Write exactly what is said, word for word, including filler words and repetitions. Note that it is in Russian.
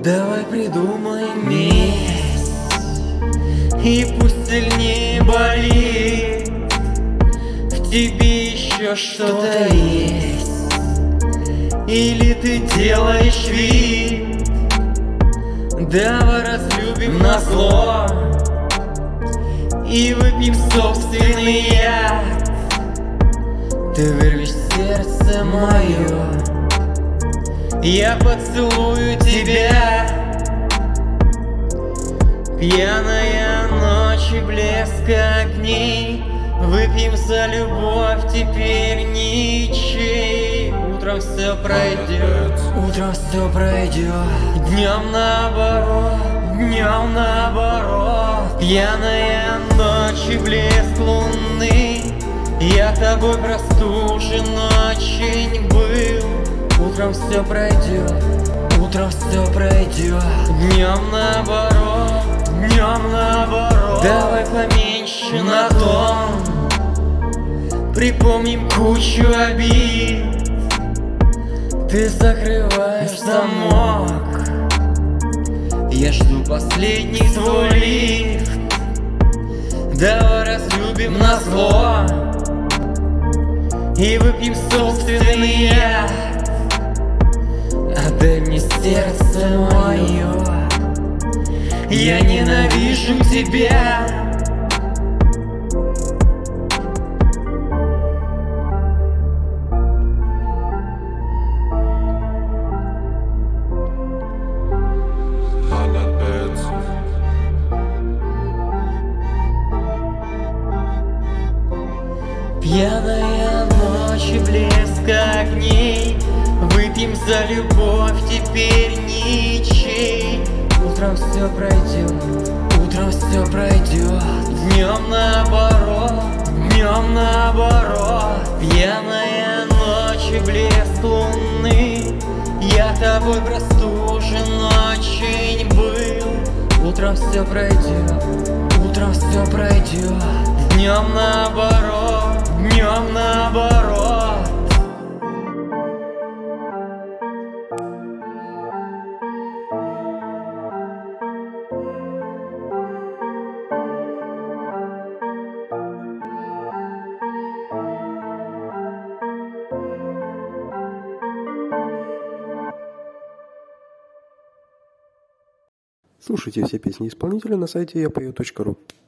Давай придумаем месть, и пусть сильнее болит. В тебе еще что-то есть, или ты делаешь вид? Давай разлюбим назло и выпьем собственный яд. Ты вырвешь сердце мое, я поцелую тебя. Пьяная ночь и блеск огней, выпьем за любовь теперь ничей. Утром все пройдет, утром все пройдет, днем наоборот, днем наоборот. Пьяная ночь и блеск луны, я тобой простужен очень был. Утром все пройдет, утром все пройдет, днем наоборот, днем наоборот. Давай поменьше на тон, припомним кучу обид. Ты закрываешь замок, я жду последний твой лифт. Давай разлюбим назло и выпьем собственный яд. Отдай мне сердце мое, я ненавижу тебя. Пьяная ночь и блеск огней, выпьем за любовь теперь ничей. Утром все пройдет, утром все пройдет, днем наоборот, днем наоборот. Пьяная ночь и блеск луны, я тобой простужен очень был. Утром все пройдет, утром все пройдет, днем наоборот, днем наоборот. Слушайте все песни исполнителя на сайте я пою точка ру.